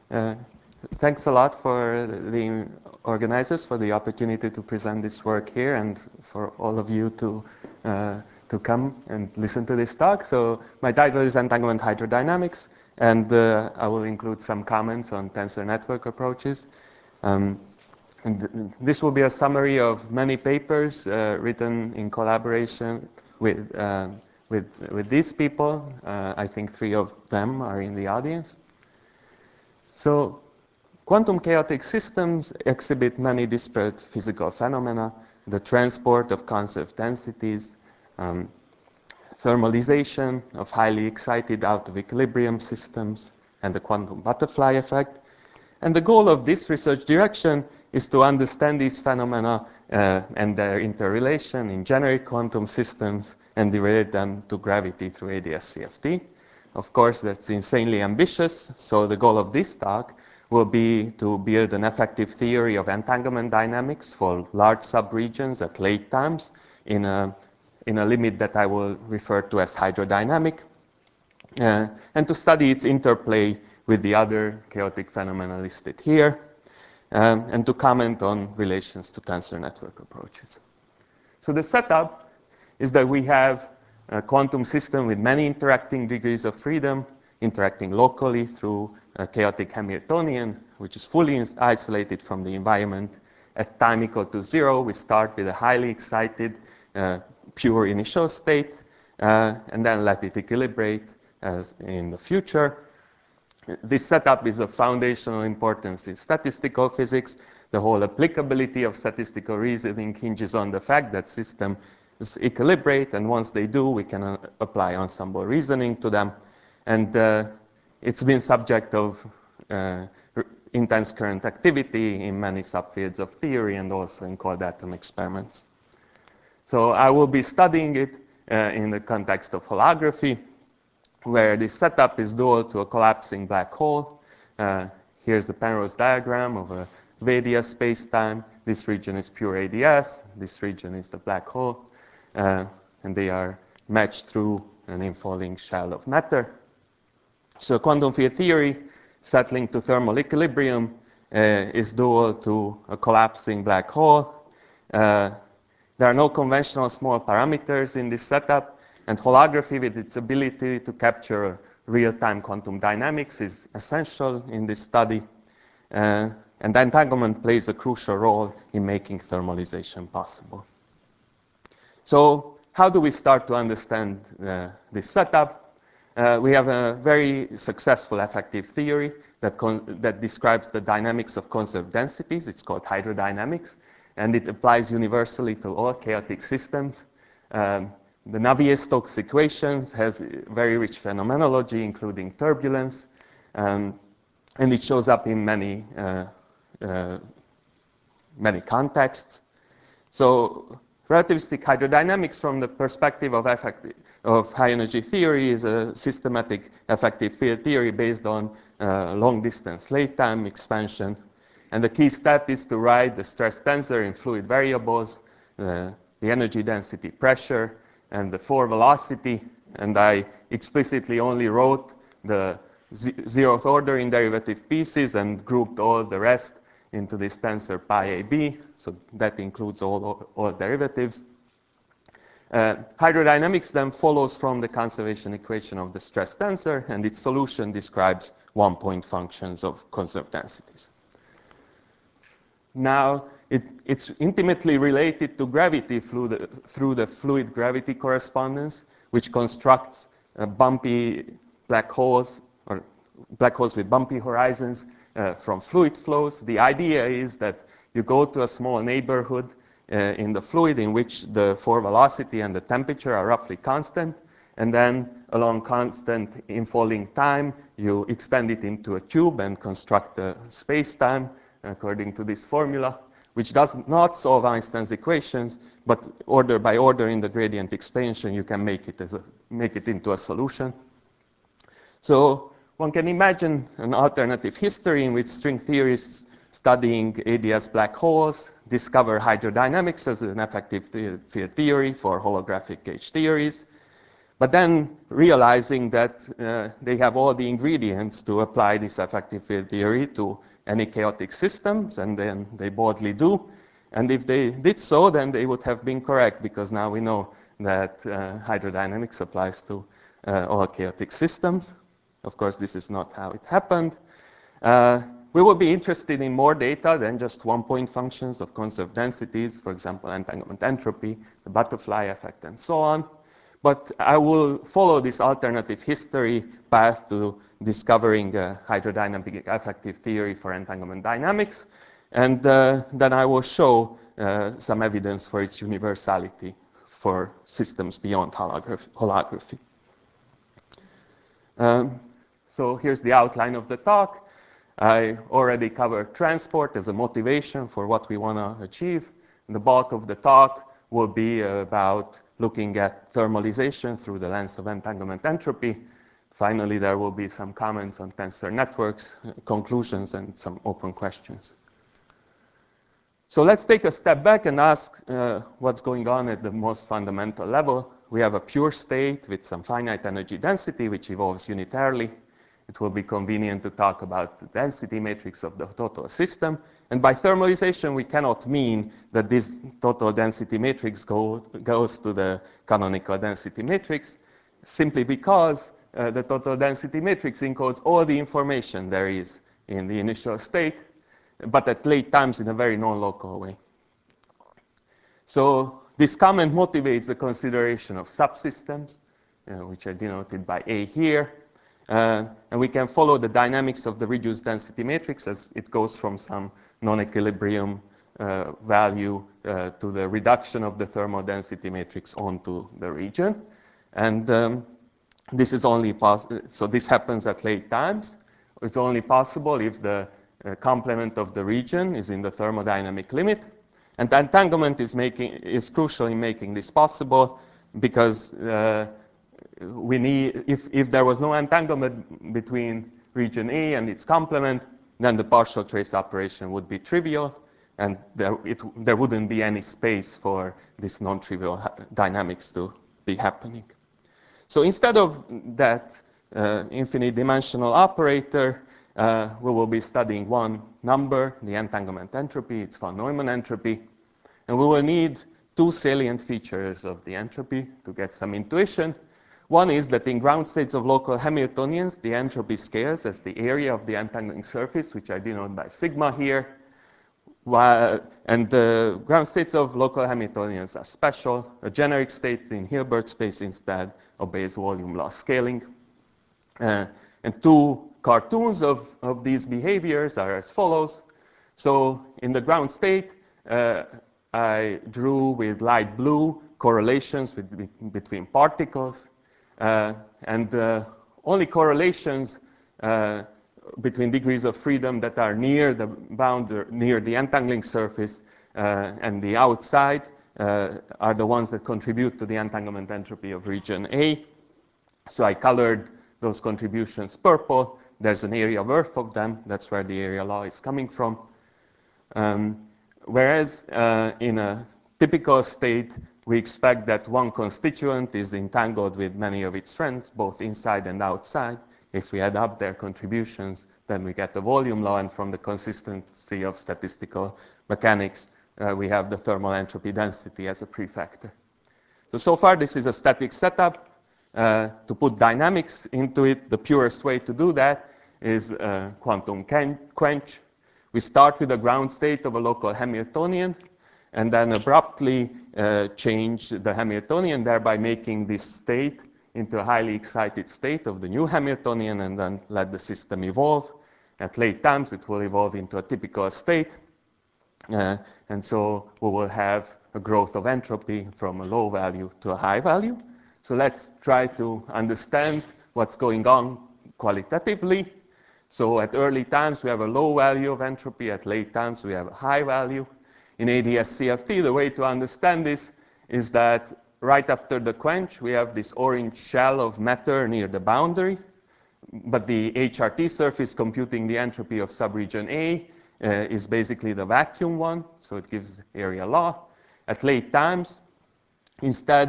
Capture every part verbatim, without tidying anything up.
Uh, thanks a lot for the organizers for the opportunity to present this work here and for all of you to, uh, to come and listen to this talk. So my title is Entanglement Hydrodynamics, and uh, I will include some comments on tensor network approaches. Um, and th this will be a summary of many papers uh, written in collaboration with, uh, with, with these people. Uh, I think three of them are in the audience. So quantum chaotic systems exhibit many disparate physical phenomena: the transport of conserved densities, um, thermalization of highly excited out of equilibrium systems, and the quantum butterfly effect. And the goal of this research direction is to understand these phenomena uh, and their interrelation in generic quantum systems and relate them to gravity through A D S C F T. Of course, that's insanely ambitious, so the goal of this talk will be to build an effective theory of entanglement dynamics for large subregions at late times in a, in a limit that I will refer to as hydrodynamic, uh, and to study its interplay with the other chaotic phenomena listed here, um, and to comment on relations to tensor network approaches. So the setup is that we have a quantum system with many interacting degrees of freedom, interacting locally through a chaotic Hamiltonian, which is fully isolated from the environment. At time equal to zero, we start with a highly excited, uh, pure initial state, uh, and then let it equilibrate as in the future. This setup is of foundational importance in statistical physics. The whole applicability of statistical reasoning hinges on the fact that systems equilibrate, and once they do, we can uh, apply ensemble reasoning to them. And uh, it's been subject of uh, intense current activity in many subfields of theory and also in cold atom experiments. So I will be studying it uh, in the context of holography, where the setup is dual to a collapsing black hole. Uh, here's the Penrose diagram of a Vadia spacetime. This region is pure A D S. This region is the black hole. Uh, and they are matched through an infalling shell of matter. So quantum field theory, settling to thermal equilibrium, uh, is dual to a collapsing black hole. Uh, there are no conventional small parameters in this setup, and holography, with its ability to capture real-time quantum dynamics, is essential in this study. Uh, and entanglement plays a crucial role in making thermalization possible. So how do we start to understand uh, this setup? Uh, we have a very successful effective theory that, that describes the dynamics of conserved densities. It's called hydrodynamics, and it applies universally to all chaotic systems. Um, the Navier-Stokes equations has very rich phenomenology, including turbulence, um, and it shows up in many, uh, uh, many contexts. So relativistic hydrodynamics from the perspective of, effective, of high-energy theory is a systematic effective field theory based on uh, long-distance late-time expansion. And the key step is to write the stress tensor in fluid variables, uh, the energy density pressure, and the four velocity. And I explicitly only wrote the zeroth order in derivative pieces and grouped all the rest into this tensor pi A B, so that includes all, all, all derivatives. Uh, hydrodynamics then follows from the conservation equation of the stress tensor, and its solution describes one-point functions of conserved densities. Now, it, it's intimately related to gravity through the, through the fluid gravity correspondence, which constructs uh, bumpy black holes, or black holes with bumpy horizons uh, from fluid flows. The idea is that you go to a small neighborhood uh, in the fluid in which the four velocity and the temperature are roughly constant, and then along constant infalling time, you extend it into a tube and construct a space-time according to this formula, which does not solve Einstein's equations, but order by order in the gradient expansion, you can make it, as a, make it into a solution. So one can imagine an alternative history in which string theorists studying A D S black holes discover hydrodynamics as an effective field theory for holographic gauge theories. But then realizing that uh, they have all the ingredients to apply this effective field theory to any chaotic systems, and then they boldly do. And if they did so, then they would have been correct, because now we know that uh, hydrodynamics applies to uh, all chaotic systems. Of course, this is not how it happened. Uh, we will be interested in more data than just one-point functions of conserved densities, for example, entanglement entropy, the butterfly effect, and so on. But I will follow this alternative history path to discovering a hydrodynamic effective theory for entanglement dynamics. And uh, then I will show uh, some evidence for its universality for systems beyond holography. holography. Um, so here's the outline of the talk. I already covered transport as a motivation for what we want to achieve. The bulk of the talk will be about looking at thermalization through the lens of entanglement entropy. Finally, there will be some comments on tensor networks, conclusions, and some open questions. So let's take a step back and ask uh, what's going on at the most fundamental level. We have a pure state with some finite energy density, which evolves unitarily. It will be convenient to talk about the density matrix of the total system. And by thermalization, we cannot mean that this total density matrix go, goes to the canonical density matrix, simply because uh, the total density matrix encodes all the information there is in the initial state, but at late times in a very non-local way. So this comment motivates the consideration of subsystems, uh, which are denoted by A here. Uh, and we can follow the dynamics of the reduced density matrix as it goes from some non-equilibrium uh, value uh, to the reduction of the thermal density matrix onto the region. And um, this is only possible, so this happens at late times. It's only possible if the uh, complement of the region is in the thermodynamic limit. And entanglement is, making, is crucial in making this possible, because uh, we need, if, if there was no entanglement between region A and its complement, then the partial trace operation would be trivial, and there, it, there wouldn't be any space for this non-trivial dynamics to be happening. So instead of that uh, infinite dimensional operator, uh, we will be studying one number, the entanglement entropy, it's von Neumann entropy, and we will need two salient features of the entropy to get some intuition. One is that in ground states of local Hamiltonians, the entropy scales as the area of the entangling surface, which I denote by sigma here. While, and the ground states of local Hamiltonians are special. A generic state in Hilbert space instead obeys volume law scaling. Uh, and two cartoons of, of these behaviors are as follows. So in the ground state, uh, I drew with light blue correlations with, with, between particles. Uh, and uh, only correlations uh, between degrees of freedom that are near the boundary, near the entangling surface uh, and the outside uh, are the ones that contribute to the entanglement entropy of region A. So I colored those contributions purple. There's an area worth of them. That's where the area law is coming from. Um, whereas uh, in a typical state, we expect that one constituent is entangled with many of its friends, both inside and outside. If we add up their contributions, then we get the volume law, and from the consistency of statistical mechanics, uh, we have the thermal entropy density as a prefactor. So, so far, this is a static setup. Uh, to put dynamics into it, the purest way to do that is uh, quantum quench. We start with a ground state of a local Hamiltonian, and then abruptly uh, change the Hamiltonian, thereby making this state into a highly excited state of the new Hamiltonian, and then let the system evolve. At late times, it will evolve into a typical state. Uh, and so we will have a growth of entropy from a low value to a high value. So let's try to understand what's going on qualitatively. So at early times, we have a low value of entropy. At late times, we have a high value. In A D S C F T, the way to understand this is that right after the quench, we have this orange shell of matter near the boundary. But the H R T surface computing the entropy of subregion A uh, is basically the vacuum one, so it gives area law. At late times, instead,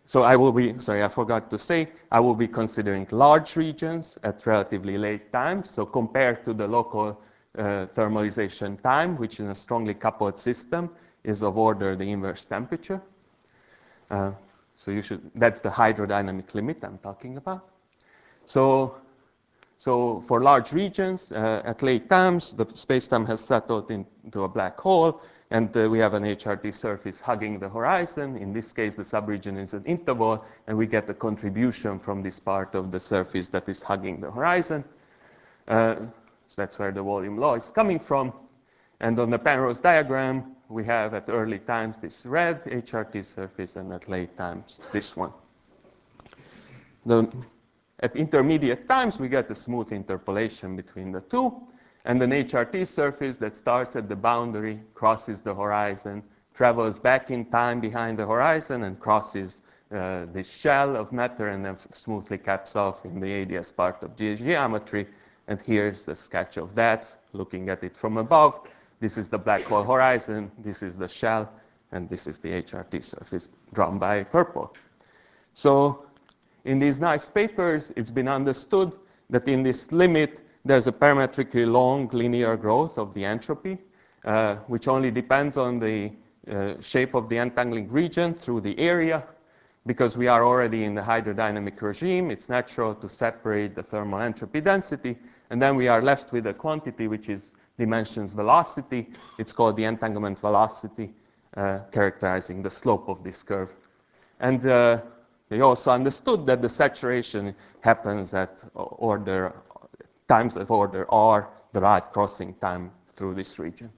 so I will be, sorry, I forgot to say, I will be considering large regions at relatively late times. So compared to the local uh, thermalization time, which in a strongly coupled system is of order the inverse temperature. Uh, so you should, that's the hydrodynamic limit I'm talking about. So, so for large regions, uh, at late times, the spacetime has settled in, into a black hole, and uh, we have an H R T surface hugging the horizon. In this case, the subregion is an interval, and we get a contribution from this part of the surface that is hugging the horizon. Uh, so that's where the volume law is coming from. And on the Penrose diagram, we have at early times this red H R T surface, and at late times, this one. The, at intermediate times, we get a smooth interpolation between the two. And an H R T surface that starts at the boundary, crosses the horizon, travels back in time behind the horizon, and crosses uh, this shell of matter, and then smoothly caps off in the A D S part of G geometry. And here's a sketch of that, looking at it from above. This is the black hole horizon, this is the shell, and this is the H R T surface drawn by purple. So in these nice papers, it's been understood that in this limit, there's a parametrically long linear growth of the entropy, uh, which only depends on the uh, shape of the entangling region through the area. Because we are already in the hydrodynamic regime, it's natural to separate the thermal entropy density, and then we are left with a quantity which is dimensions velocity. It's called the entanglement velocity, uh, characterizing the slope of this curve. And uh, they also understood that the saturation happens at order times of order r, the right crossing time through this region.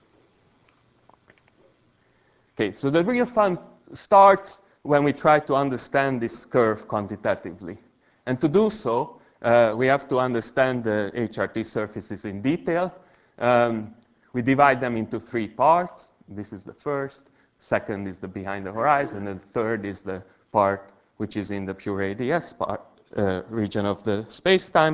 Okay, so the real fun starts when we try to understand this curve quantitatively. And to do so, uh, we have to understand the H R T surfaces in detail. Um, we divide them into three parts. This is the first. Second is the behind the horizon. And the third is the part which is in the pure A D S part, uh, region of the space-time.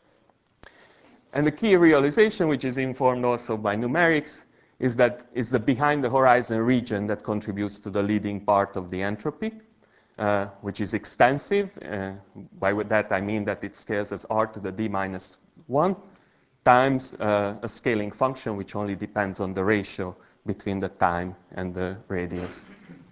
And the key realization, which is informed also by numerics, is that it's the behind the horizon region that contributes to the leading part of the entropy, uh, which is extensive. Uh, by that I mean that it scales as r to the d minus one times uh, a scaling function which only depends on the ratio between the time and the radius.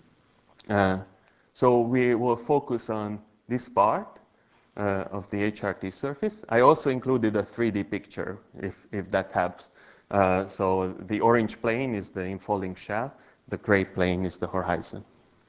Uh, so we will focus on this part uh, of the H R T surface. I also included a three D picture, if, if that helps. Uh, so the orange plane is the infalling shell, the gray plane is the horizon,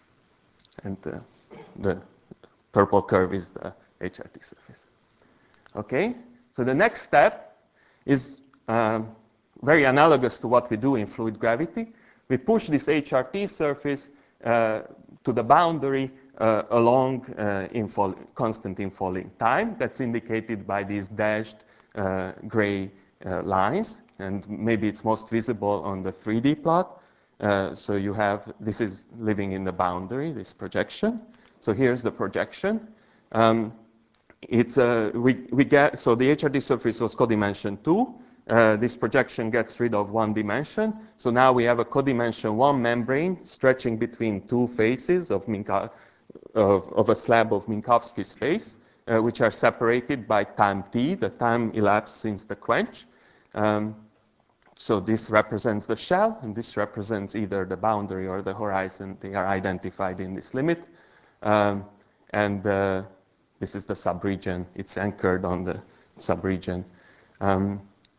and uh, the purple curve is the H R T surface. Okay, so the next step is um, very analogous to what we do in fluid gravity. We push this H R T surface uh, to the boundary uh, along uh, infall constant infalling time. That's indicated by these dashed uh, gray uh, lines. And maybe it's most visible on the three D plot. Uh, so you have, this is living in the boundary, this projection. So here's the projection. Um, it's, uh, we, we get, so the H R T surface was codimension two. Uh, this projection gets rid of one dimension. So now we have a codimension one membrane stretching between two faces of, Minka, of, of a slab of Minkowski space, uh, which are separated by time t, the time elapsed since the quench. Um, so this represents the shell, and this represents either the boundary or the horizon. They are identified in this limit. Um, and uh, this is the subregion. It's anchored on the subregion. Um,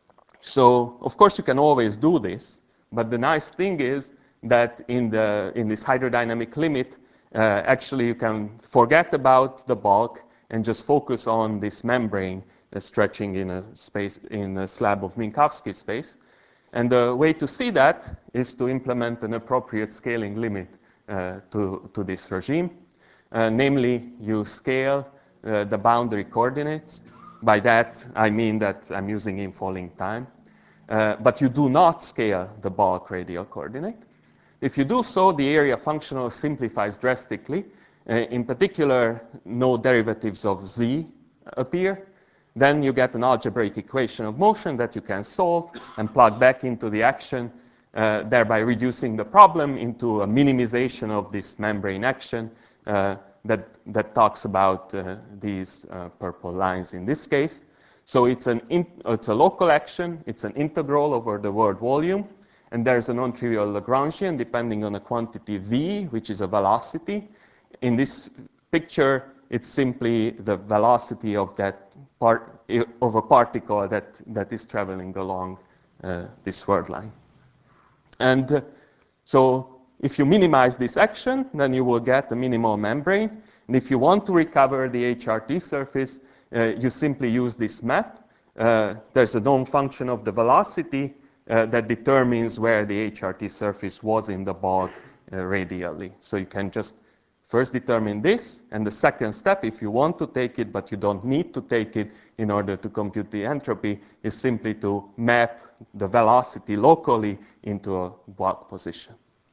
so, of course, you can always do this. But the nice thing is that in, the, in this hydrodynamic limit, uh, actually you can forget about the bulk and just focus on this membrane uh, stretching in a space, in a slab of Minkowski space. And the way to see that is to implement an appropriate scaling limit uh, to, to this regime. Uh, namely, you scale uh, the boundary coordinates. By that, I mean that I'm using infalling time. Uh, but you do not scale the bulk radial coordinate. If you do so, the area functional simplifies drastically. Uh, in particular, no derivatives of z appear. Then you get an algebraic equation of motion that you can solve and plug back into the action, uh, thereby reducing the problem into a minimization of this membrane action uh, that, that talks about uh, these uh, purple lines in this case. So it's, an in, it's a local action, it's an integral over the word volume, and there's a non-trivial Lagrangian depending on a quantity v, which is a velocity. In this picture, it's simply the velocity of that part of a particle that, that is traveling along uh, this word line. And uh, so if you minimize this action, then you will get a minimal membrane. And if you want to recover the H R T surface, uh, you simply use this map. Uh, there's a known function of the velocity uh, that determines where the H R T surface was in the bulk uh, radially. So you can just first determine this, and the second step, if you want to take it, but you don't need to take it in order to compute the entropy, is simply to map the velocity locally into a bulk position.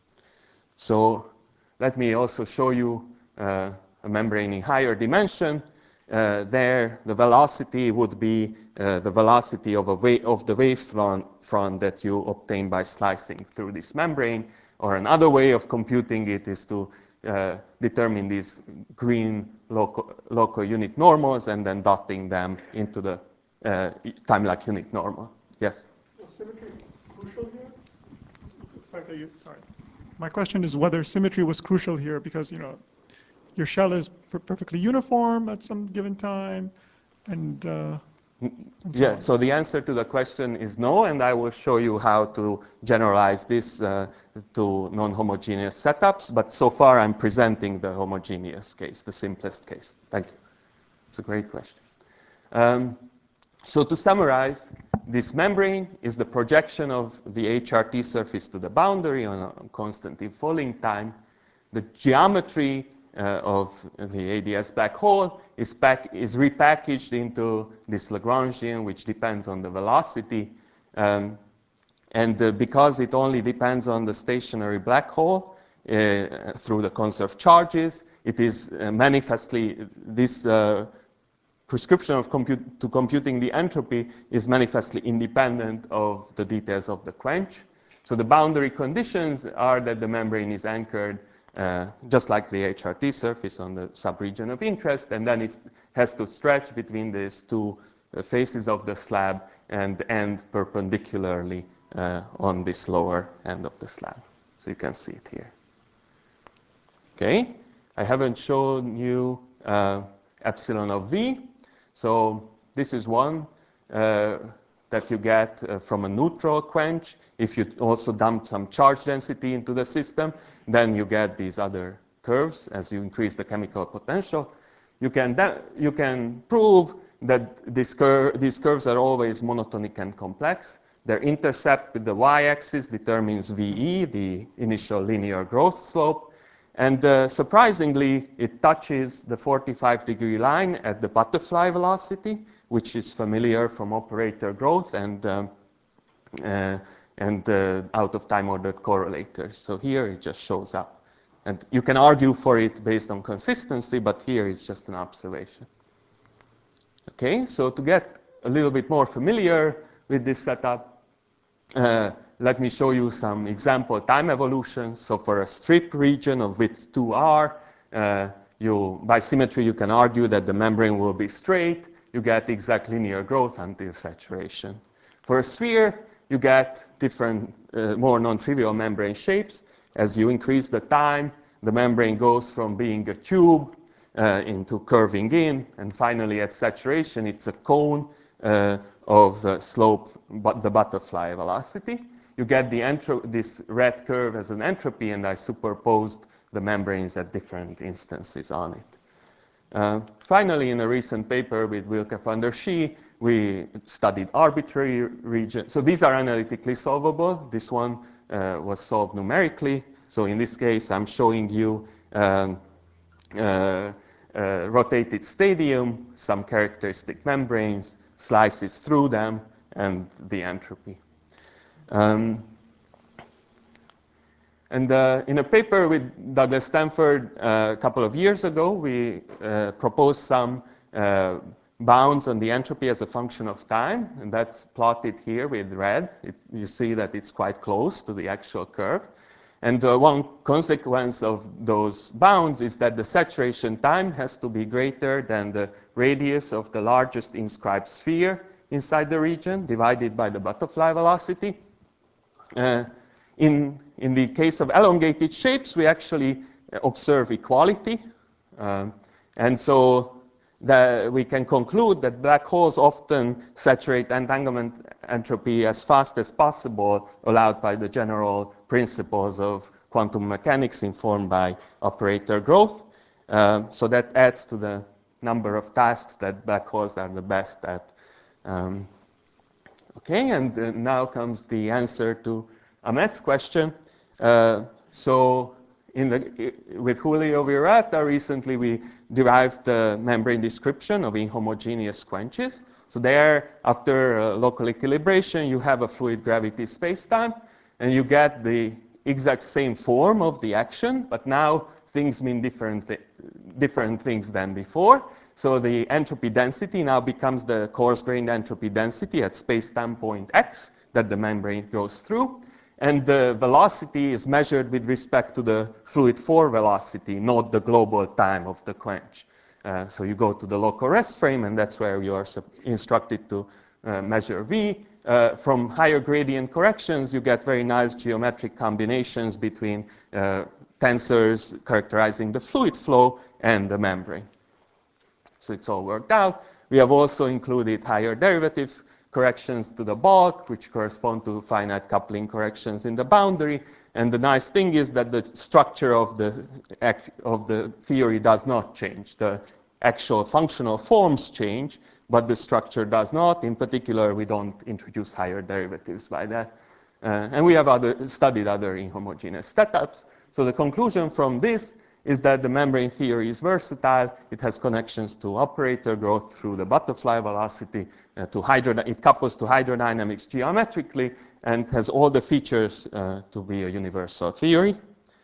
So let me also show you uh, a membrane in higher dimension. Uh, there, the velocity would be uh, the velocity of, a wave, of the wave front, front that you obtain by slicing through this membrane. Or another way of computing it is to uh, determine these green local, local unit normals and then dotting them into the uh, time-like unit normal. Yes? Is symmetry crucial here? The fact that you, sorry. My question is whether symmetry was crucial here because, you know, your shell is per perfectly uniform at some given time, and, uh, and so yeah, on. so the answer to the question is no, and I will show you how to generalize this uh, to non-homogeneous setups, but so far I'm presenting the homogeneous case, the simplest case. Thank you. It's a great question. Um, so to summarize, this membrane is the projection of the H R T surface to the boundary on a constantly falling time. The geometry uh, of the A D S black hole is, pack, is repackaged into this Lagrangian, which depends on the velocity. Um, and uh, because it only depends on the stationary black hole uh, through the conserved charges, it is uh, manifestly, this uh, prescription of compute, to computing the entropy is manifestly independent of the details of the quench. So the boundary conditions are that the membrane is anchored uh, just like the H R T surface on the subregion of interest, and then it has to stretch between these two uh, faces of the slab and end perpendicularly uh, on this lower end of the slab. So you can see it here. Okay, I haven't shown you uh, epsilon of V. So this is one uh, that you get uh, from a neutral quench. If you also dump some charge density into the system, then you get these other curves as you increase the chemical potential. You can, you can prove that this cur these curves are always monotonic and complex. Their intercept with the y-axis determines V E, the initial linear growth slope. And uh, surprisingly, it touches the forty-five degree line at the butterfly velocity, which is familiar from operator growth and, um, uh, and uh, out-of-time ordered correlators. So here it just shows up. And you can argue for it based on consistency, but here it's just an observation. Okay, so to get a little bit more familiar with this setup, uh, let me show you some example time evolutions. So for a strip region of width two r, uh, you, by symmetry, you can argue that the membrane will be straight. You get exact linear growth until saturation. For a sphere, you get different, uh, more non-trivial membrane shapes. As you increase the time, the membrane goes from being a tube uh, into curving in, and finally at saturation, it's a cone uh, of uh, slope, but the butterfly velocity. You get the this red curve as an entropy, and I superposed the membranes at different instances on it. Uh, finally, in a recent paper with Wilke van der Schie, we studied arbitrary regions. So these are analytically solvable. This one uh, was solved numerically. So in this case, I'm showing you um, uh, uh, rotated stadium, some characteristic membranes, slices through them, and the entropy. Um, and uh, in a paper with Douglas Stanford uh, a couple of years ago, we uh, proposed some uh, bounds on the entropy as a function of time, and that's plotted here with red. It, you see that it's quite close to the actual curve. And uh, one consequence of those bounds is that the saturation time has to be greater than the radius of the largest inscribed sphere inside the region, divided by the butterfly velocity. Uh, in, in the case of elongated shapes, we actually observe equality. Um, and so the, we can conclude that black holes often saturate entanglement entropy as fast as possible, allowed by the general principles of quantum mechanics informed by operator growth. Uh, so that adds to the number of tasks that black holes are the best at. Um, okay, and uh, now comes the answer to Ahmet's question. Uh, so in the, with Julio Virata, recently we derived the membrane description of inhomogeneous quenches. So there, after uh, local equilibration, you have a fluid gravity spacetime, and you get the exact same form of the action, but now things mean different, th different things than before. So the entropy density now becomes the coarse-grained entropy density at spacetime point x that the membrane goes through. And the velocity is measured with respect to the fluid four velocity, not the global time of the quench. Uh, so you go to the local rest frame, and that's where you are instructed to uh, measure V. Uh, from higher gradient corrections, you get very nice geometric combinations between uh, tensors characterizing the fluid flow and the membrane. So it's all worked out. We have also included higher derivative corrections to the bulk, which correspond to finite coupling corrections in the boundary. And the nice thing is that the structure of the, of the theory does not change. The actual functional forms change, but the structure does not. In particular, we don't introduce higher derivatives by that. Uh, and we have other, studied other inhomogeneous setups. So the conclusion from this is that the membrane theory is versatile. It has connections to operator growth through the butterfly velocity, uh, to hydro it couples to hydrodynamics geometrically, and has all the features uh, to be a universal theory.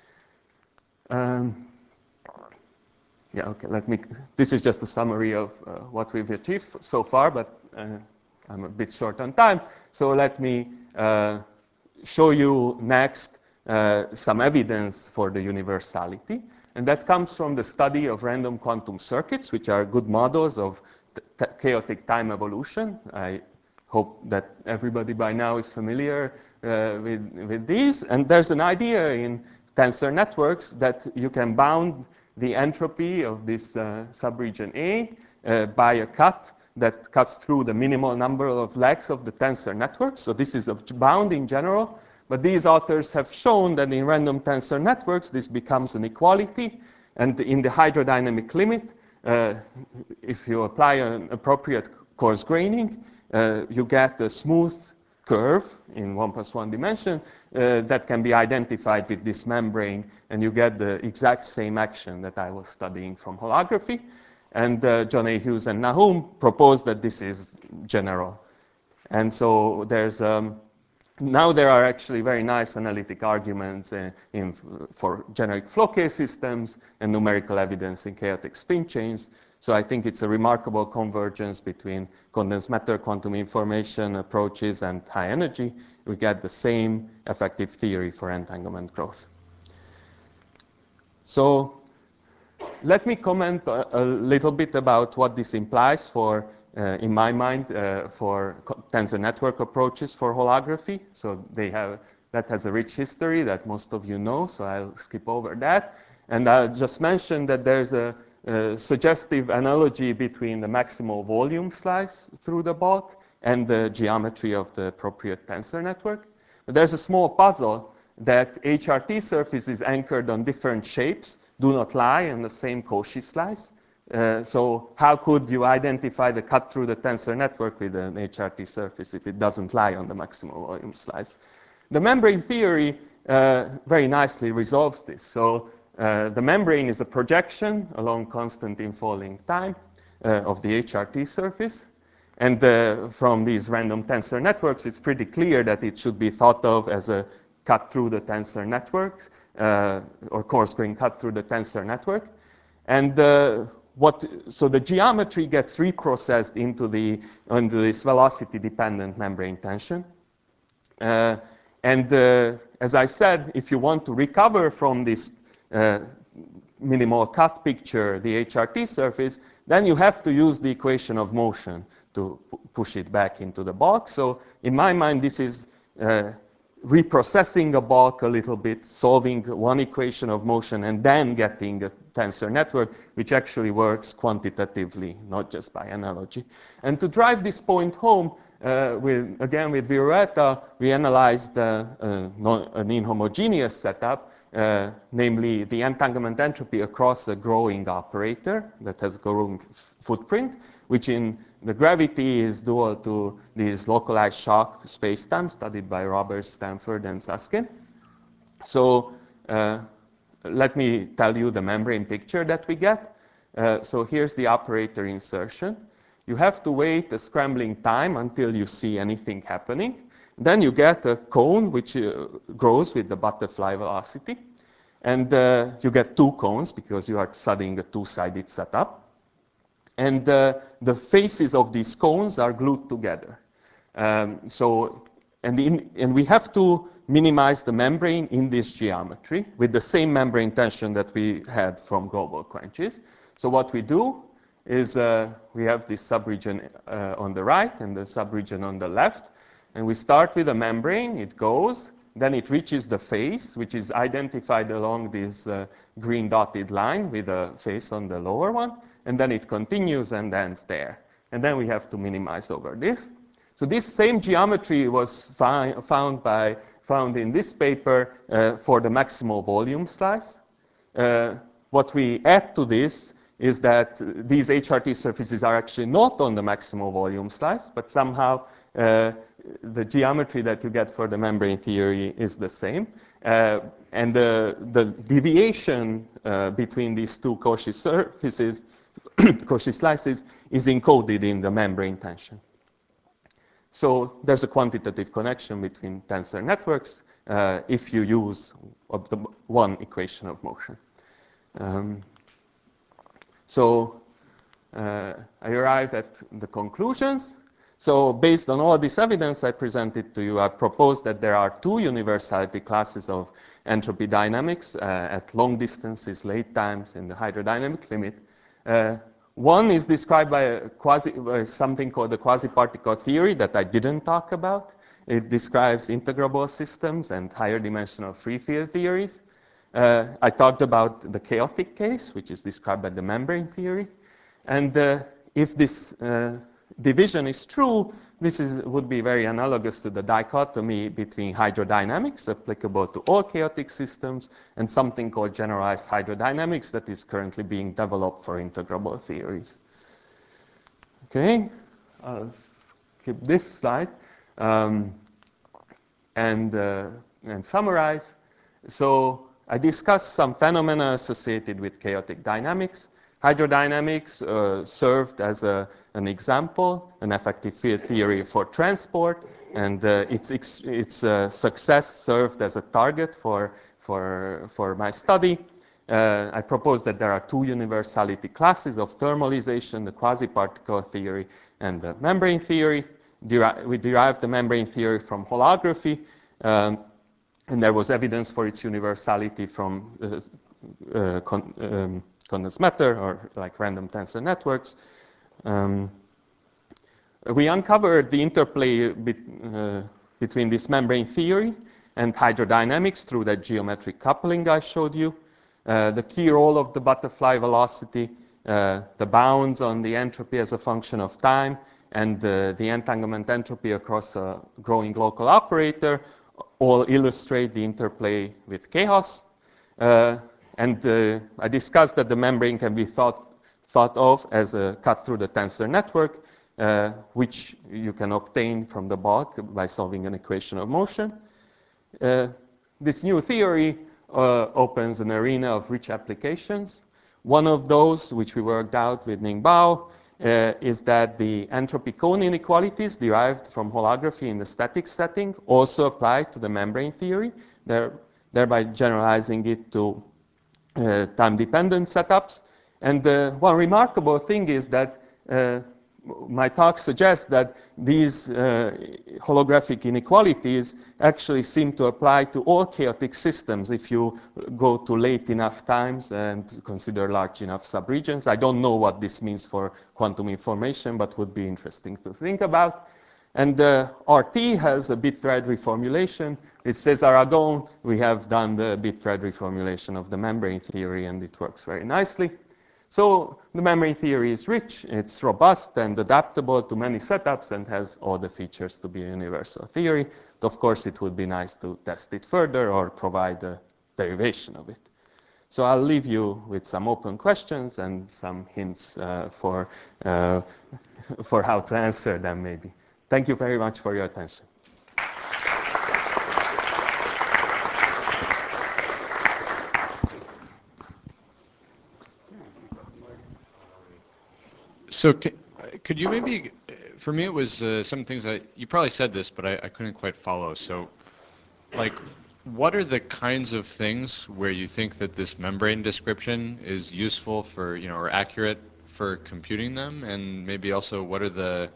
Um, yeah, okay, let me, this is just a summary of uh, what we've achieved so far, but uh, I'm a bit short on time. So let me uh, show you next uh, some evidence for the universality. And that comes from the study of random quantum circuits, which are good models of chaotic time evolution. I hope that everybody by now is familiar uh, with, with these. And there's an idea in tensor networks that you can bound the entropy of this uh, subregion A uh, by a cut that cuts through the minimal number of legs of the tensor network. So this is a bound in general. But these authors have shown that in random tensor networks, this becomes an equality. And in the hydrodynamic limit, uh, if you apply an appropriate coarse graining, uh, you get a smooth curve in one plus one dimension uh, that can be identified with this membrane, and you get the exact same action that I was studying from holography. And uh, John A. Hughes and Nahum proposed that this is general. And so there's um, now there are actually very nice analytic arguments uh, in, for generic flow case systems and numerical evidence in chaotic spin chains. So I think it's a remarkable convergence between condensed matter quantum information approaches and high energy. We get the same effective theory for entanglement growth. So let me comment a, a little bit about what this implies for, uh, in my mind, uh, for tensor network approaches for holography. So they have, that has a rich history that most of you know, so I'll skip over that. And I'll just mention that there's a, a suggestive analogy between the maximal volume slice through the bulk and the geometry of the appropriate tensor network. But there's a small puzzle that H R T surfaces anchored on different shapes do not lie on the same Cauchy slice. Uh, so how could you identify the cut through the tensor network with an H R T surface if it doesn't lie on the maximal volume slice? The membrane theory uh, very nicely resolves this. So uh, the membrane is a projection along constant infalling time uh, of the H R T surface. And uh, from these random tensor networks, it's pretty clear that it should be thought of as a cut through the tensor network, uh, or coarse grain cut through the tensor network. And uh, what, so the geometry gets reprocessed into, the, into this velocity-dependent membrane tension. Uh, And uh, as I said, if you want to recover from this uh, minimal cut picture the H R T surface, then you have to use the equation of motion to push it back into the bulk. So in my mind, this is uh, reprocessing a bulk a little bit, solving one equation of motion, and then getting a tensor network, which actually works quantitatively, not just by analogy. And to drive this point home, uh, with, again with Violetta, we analyzed uh, uh, non, an inhomogeneous setup, uh, namely the entanglement entropy across a growing operator that has growing footprint, which in the gravity is dual to this localized shock spacetime studied by Roberts, Stanford, and Susskind. So uh, let me tell you the membrane picture that we get. Uh, so here's the operator insertion. You have to wait a scrambling time until you see anything happening. Then you get a cone which uh, grows with the butterfly velocity. And uh, you get two cones because you are studying a two-sided setup. And uh, the faces of these cones are glued together. Um, so, and, in, and we have to minimize the membrane in this geometry with the same membrane tension that we had from global quenches. So what we do is uh, we have this subregion uh, on the right and the subregion on the left. And we start with a membrane, it goes, then it reaches the face, which is identified along this uh, green dotted line with a face on the lower one. And then it continues and ends there. And then we have to minimize over this. So this same geometry was fi found, by, found in this paper uh, for the maximal volume slice. Uh, what we add to this is that these H R T surfaces are actually not on the maximal volume slice, but somehow uh, the geometry that you get for the membrane theory is the same. Uh, and the, the deviation uh, between these two Cauchy surfaces, Cauchy slices, is encoded in the membrane tension. So there's a quantitative connection between tensor networks uh, if you use the one equation of motion. Um, so uh, I arrive at the conclusions. So based on all this evidence I presented to you, I propose that there are two universality classes of entropy dynamics uh, at long distances, late times, in the hydrodynamic limit. Uh, one is described by, a quasi, by something called the quasi-particle theory that I didn't talk about. It describes integrable systems and higher dimensional free field theories. Uh, I talked about the chaotic case, which is described by the membrane theory. And uh, if this uh, division is true, this is, would be very analogous to the dichotomy between hydrodynamics, applicable to all chaotic systems, and something called generalized hydrodynamics that is currently being developed for integrable theories. Okay, I'll skip this slide um, and, uh, and summarize. So I discussed some phenomena associated with chaotic dynamics. Hydrodynamics uh, served as a, an example, an effective field theory for transport, and uh, its, its uh, success served as a target for, for, for my study. Uh, I propose that there are two universality classes of thermalization, the quasi-particle theory and the membrane theory. Deri we derived the membrane theory from holography. Um, And there was evidence for its universality from uh, uh, con um, condensed matter or like random tensor networks. Um, we uncovered the interplay be uh, between this membrane theory and hydrodynamics through that geometric coupling I showed you. Uh, the key role of the butterfly velocity, uh, the bounds on the entropy as a function of time, and uh, the entanglement entropy across a growing local operator all illustrate the interplay with chaos. Uh, and uh, I discussed that the membrane can be thought, thought of as a cut through the tensor network, uh, which you can obtain from the bulk by solving an equation of motion. Uh, this new theory uh, opens an arena of rich applications. One of those, which we worked out with Ning Bao, uh, is that the entropy cone inequalities derived from holography in the static setting also apply to the membrane theory, there, thereby generalizing it to uh, time-dependent setups. And uh, one remarkable thing is that uh, my talk suggests that these uh, holographic inequalities actually seem to apply to all chaotic systems if you go to late enough times and consider large enough subregions. I don't know what this means for quantum information, but would be interesting to think about. And uh, R T has a bit thread reformulation. It says Aragon. We have done the bit thread reformulation of the membrane theory, and it works very nicely. So the memory theory is rich, it's robust and adaptable to many setups and has all the features to be a universal theory. Of course, it would be nice to test it further or provide a derivation of it. So I'll leave you with some open questions and some hints uh, for, uh, for how to answer them maybe. Thank you very much for your attention. So could you maybe, for me it was uh, some things that, you probably said this, but I, I couldn't quite follow. So like, what are the kinds of things where you think that this membrane description is useful for, you know, or accurate for computing them? And maybe also what are the,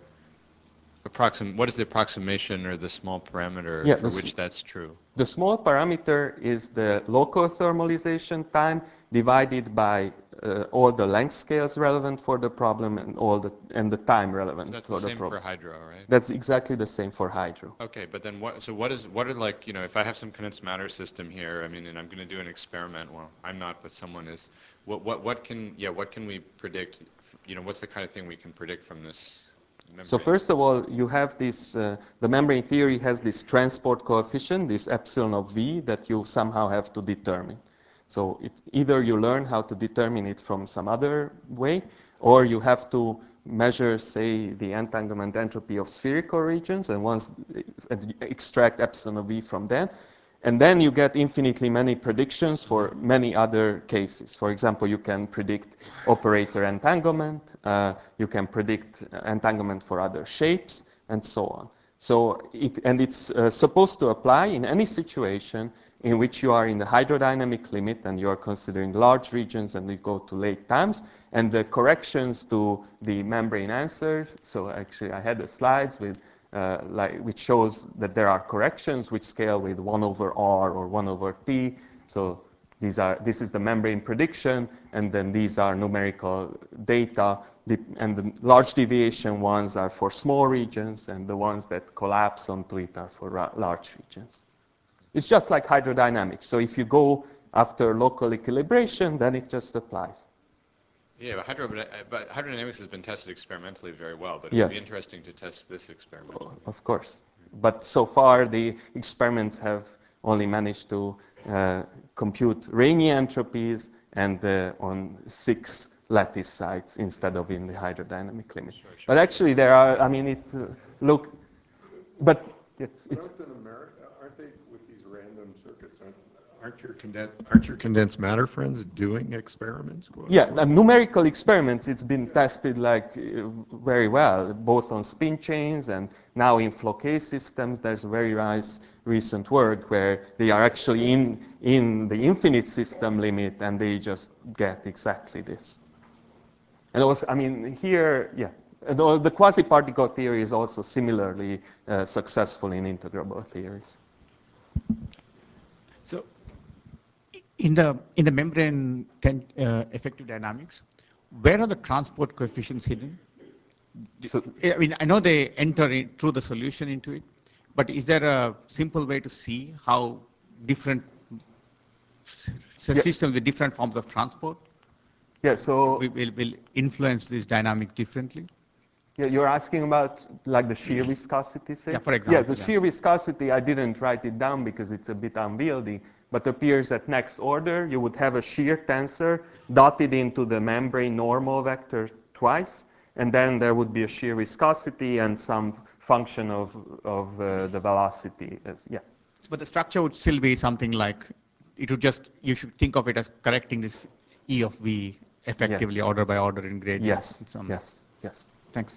approxim what is the approximation or the small parameter yeah, for which that's true? The small parameter is the local thermalization time divided by uh, all the length scales relevant for the problem and all the and the time relevant so that's for the the same problem. for hydro, right? That's exactly the same for hydro. Okay, but then what? So what is what are like, you know, if I have some condensed matter system here, I mean, and I'm going to do an experiment. Well, I'm not, but someone is. What what what can yeah? What can we predict? You know, what's the kind of thing we can predict from this? Membrane. So first of all, you have this, uh, the membrane theory has this transport coefficient, this epsilon of V, that you somehow have to determine. So it's either you learn how to determine it from some other way, or you have to measure, say, the entanglement entropy of spherical regions, and once and extract epsilon of V from that. And then you get infinitely many predictions for many other cases. For example, you can predict operator entanglement, uh, you can predict entanglement for other shapes, and so on. So it, and it's uh, supposed to apply in any situation in which you are in the hydrodynamic limit and you are considering large regions and we go to late times. And the corrections to the membrane answer, so actually I had the slides with Uh, like, which shows that there are corrections which scale with one over R or one over T. So these are, this is the membrane prediction, and then these are numerical data. The, and the large deviation ones are for small regions, and the ones that collapse onto it are for large regions. It's just like hydrodynamics. So if you go after local equilibration, then it just applies. Yeah, but, hydro, but hydrodynamics has been tested experimentally very well, but it yes. would be interesting to test this experiment. Oh, of course. But so far, the experiments have only managed to uh, compute Rényi entropies and uh, on six lattice sites instead of in the hydrodynamic limit. Sure, sure, but actually, there are, I mean, it, uh, look, but it's, it's aren't, in America, aren't they, with these random circuits, aren't, aren't, your, conden aren't your condensed matter friends doing experiments? Yeah, uh, numerical experiments, it's been tested like uh, very well, both on spin chains and now in Floquet systems. There's very nice recent work where they are actually in, in the infinite system limit and they just get exactly this. And also, I mean, here, yeah, the, the quasi-particle theory is also similarly uh, successful in integrable theories. So in the, in the membrane ten, uh, effective dynamics, where are the transport coefficients hidden? So, I mean, I know they enter in, through the solution into it, but is there a simple way to see how different yeah. systems with different forms of transport yeah, so will, will, will influence this dynamic differently? Yeah, you're asking about like the shear viscosity, say? Yeah, for example. Yeah, the yeah. shear viscosity, I didn't write it down because it's a bit unwieldy, but appears at next order. You would have a shear tensor dotted into the membrane normal vector twice, and then there would be a shear viscosity and some function of, of uh, the velocity. As, yeah. But the structure would still be something like, it would just, you should think of it as correcting this E of V effectively yeah. order by order in gradients. Yes, yes, yes. Thanks.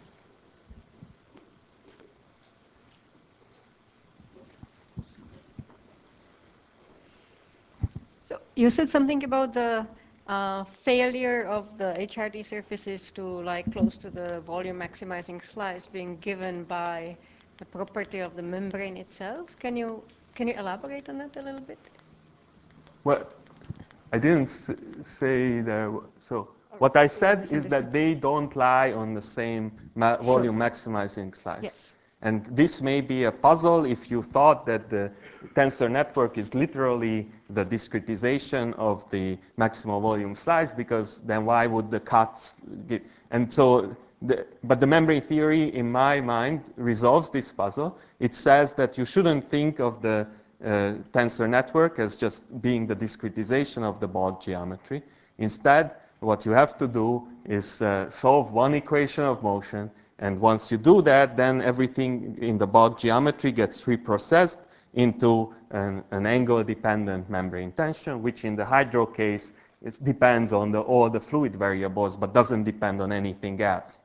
So you said something about the uh, failure of the H R T surfaces to like close to the volume maximizing slice being given by the property of the membrane itself. Can you can you elaborate on that a little bit? Well, I didn't s- say there. w- So Or what I did I said is misunderstand? that they don't lie on the same ma- Sure. volume maximizing slice. Yes. And this may be a puzzle if you thought that the tensor network is literally the discretization of the maximal volume slice, because then why would the cuts get, and so, the, but the membrane theory in my mind resolves this puzzle. It says that you shouldn't think of the uh, tensor network as just being the discretization of the bulk geometry. Instead, what you have to do is uh, solve one equation of motion, and once you do that, then everything in the bulk geometry gets reprocessed into an, an angle-dependent membrane tension, which in the hydro case it depends on the, all the fluid variables, but doesn't depend on anything else.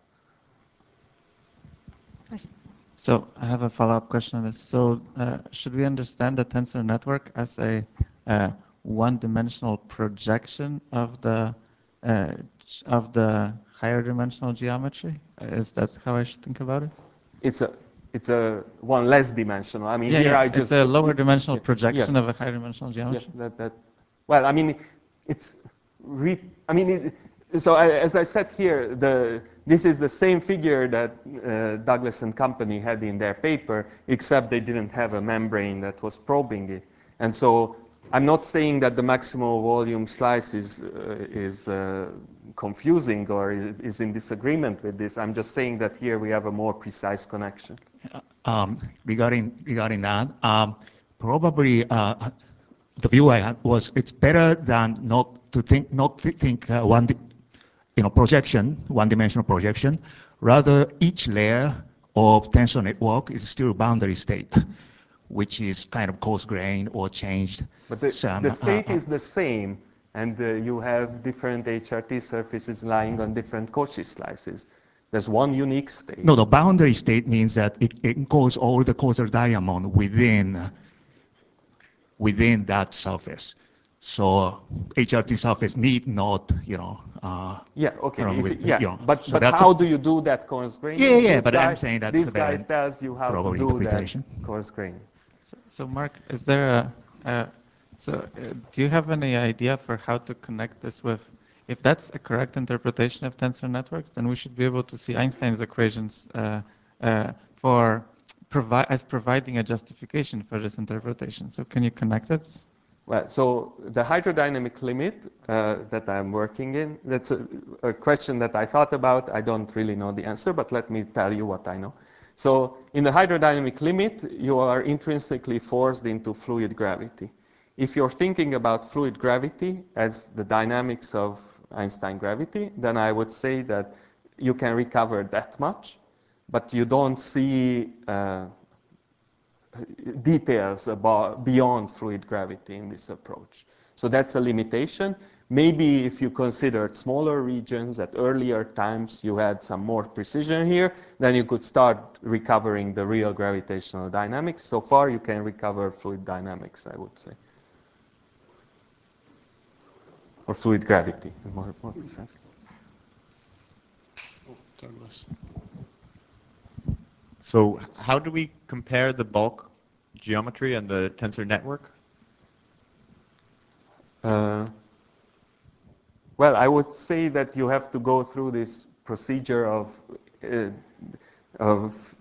I see. So I have a follow-up question on this. So uh, should we understand the tensor network as a uh, one-dimensional projection of the uh, g- of the higher dimensional geometry? Uh, Is that how I should think about it? It's a, it's a one less dimensional. I mean, Yeah, here yeah. I It's just a put- lower dimensional yeah, projection yes. of a higher dimensional Yeah, geometry. that, that, well, I mean, it's, re, I mean, it, so I, as I said here, the, this is the same figure that uh, Douglas and company had in their paper, except they didn't have a membrane that was probing it. And so I'm not saying that the maximal volume slice is, uh, is uh, confusing or is, is in disagreement with this. I'm just saying that here we have a more precise connection. Um, regarding regarding that, um, probably uh, the view I had was it's better than not to think not to think uh, one, di- you know, projection, one-dimensional projection. Rather, each layer of tensor network is still boundary state, which is kind of coarse-grained or changed. But the, some, the uh, state uh, is the same, and uh, you have different H R T surfaces lying on different Cauchy slices. There's one unique state. No, the boundary state means that it, it encodes all the causal diamond within within that surface. So H R T surface need not, you know, uh, Yeah, okay, run if, with, yeah, you know. but, So but that's how a, do you do that coarse graining? yeah, yeah, This but guy, I'm saying that's this a guy better tells you how to probably do that interpretation. coarse graining. So, so Mark, is there a, a so uh, do you have any idea for how to connect this with, if that's a correct interpretation of tensor networks, then we should be able to see Einstein's equations uh, uh, for provi as providing a justification for this interpretation. So can you connect it? Well, so the hydrodynamic limit uh, that I'm working in, that's a, a question that I thought about. I don't really know the answer, but let me tell you what I know. So in the hydrodynamic limit, you are intrinsically forced into fluid gravity. If you're thinking about fluid gravity as the dynamics of Einstein gravity, then I would say that you can recover that much, but you don't see uh, details about beyond fluid gravity in this approach. So that's a limitation. Maybe if you considered smaller regions at earlier times, you had some more precision here, then you could start recovering the real gravitational dynamics. So far, you can recover fluid dynamics, I would say. Or fluid gravity, more, more precisely. Oh, Douglas. So how do we compare the bulk geometry and the tensor network? Uh, well, I would say that you have to go through this procedure of, uh, of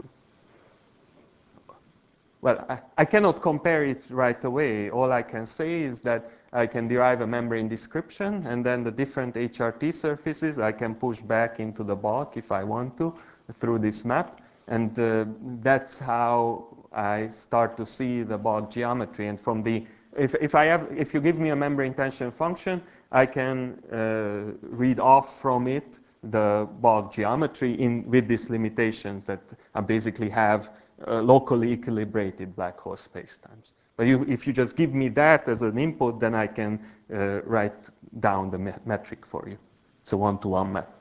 well, I, I cannot compare it right away. All I can say is that I can derive a membrane description, and then the different H R T surfaces I can push back into the bulk if I want to through this map. And uh, that's how I start to see the bulk geometry. And from the, if, if, I have, if you give me a membrane tension function, I can uh, read off from it the bulk geometry in, with these limitations that I basically have uh, locally equilibrated black hole spacetimes. But you, if you just give me that as an input, then I can uh, write down the me metric for you. It's a one-to-one map.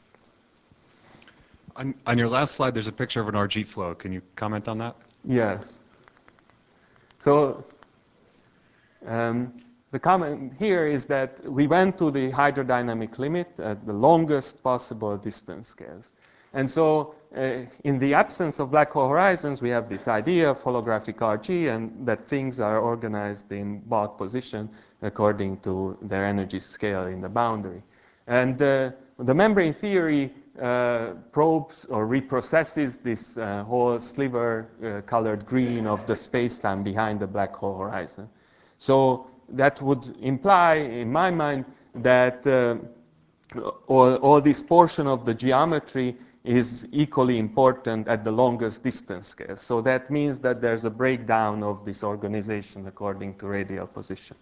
On, on your last slide, there's a picture of an R G flow. Can you comment on that? Yes. So um, the comment here is that we went to the hydrodynamic limit at the longest possible distance scales. And so uh, in the absence of black hole horizons, we have this idea of holographic R G and that things are organized in bulk position according to their energy scale in the boundary. And uh, the membrane theory uh, probes or reprocesses this uh, whole sliver uh, colored green of the spacetime behind the black hole horizon. So that would imply, in my mind, that uh, all, all this portion of the geometry is equally important at the longest distance scale. So that means that there's a breakdown of this organization according to radial position.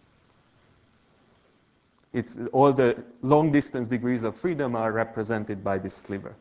It's all the long distance degrees of freedom are represented by this sliver.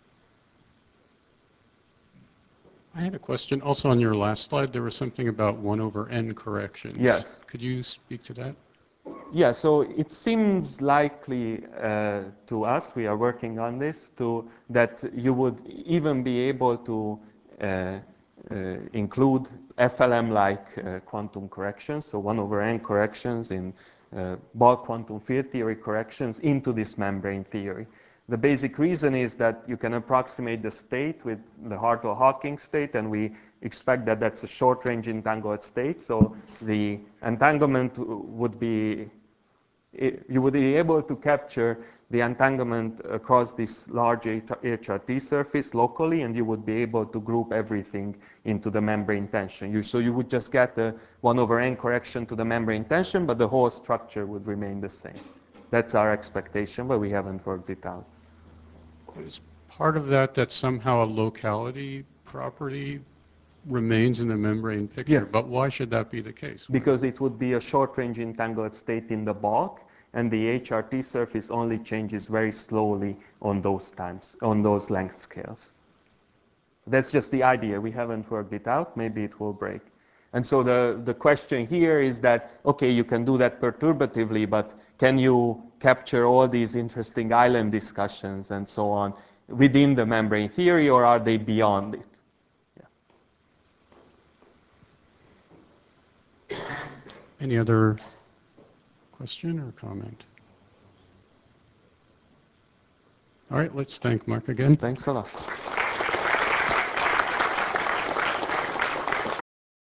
I had a question. Also on your last slide, there was something about one over n corrections. Yes. Could you speak to that? Yeah, so it seems likely uh, to us, we are working on this, to, that you would even be able to uh, uh, include F L M-like uh, quantum corrections, so one over n corrections in uh, bulk quantum field theory corrections into this membrane theory. The basic reason is that you can approximate the state with the Hartle-Hawking state, and we expect that that's a short-range entangled state. So the entanglement would be, you would be able to capture the entanglement across this large H R T surface locally, and you would be able to group everything into the membrane tension. You, so you would just get a one over n correction to the membrane tension, but the whole structure would remain the same. That's our expectation, but we haven't worked it out. Is part of that that somehow a locality property remains in the membrane picture? Yes. But why should that be the case? Because it would be a short-range entangled state in the bulk, and the H R T surface only changes very slowly on those times, on those length scales. That's just the idea. We haven't worked it out. Maybe it will break. And so the, the question here is that, okay, you can do that perturbatively, but can you capture all these interesting island discussions and so on within the membrane theory, or are they beyond it? Yeah. Any other question or comment? All right, let's thank Mark again. Thanks a lot.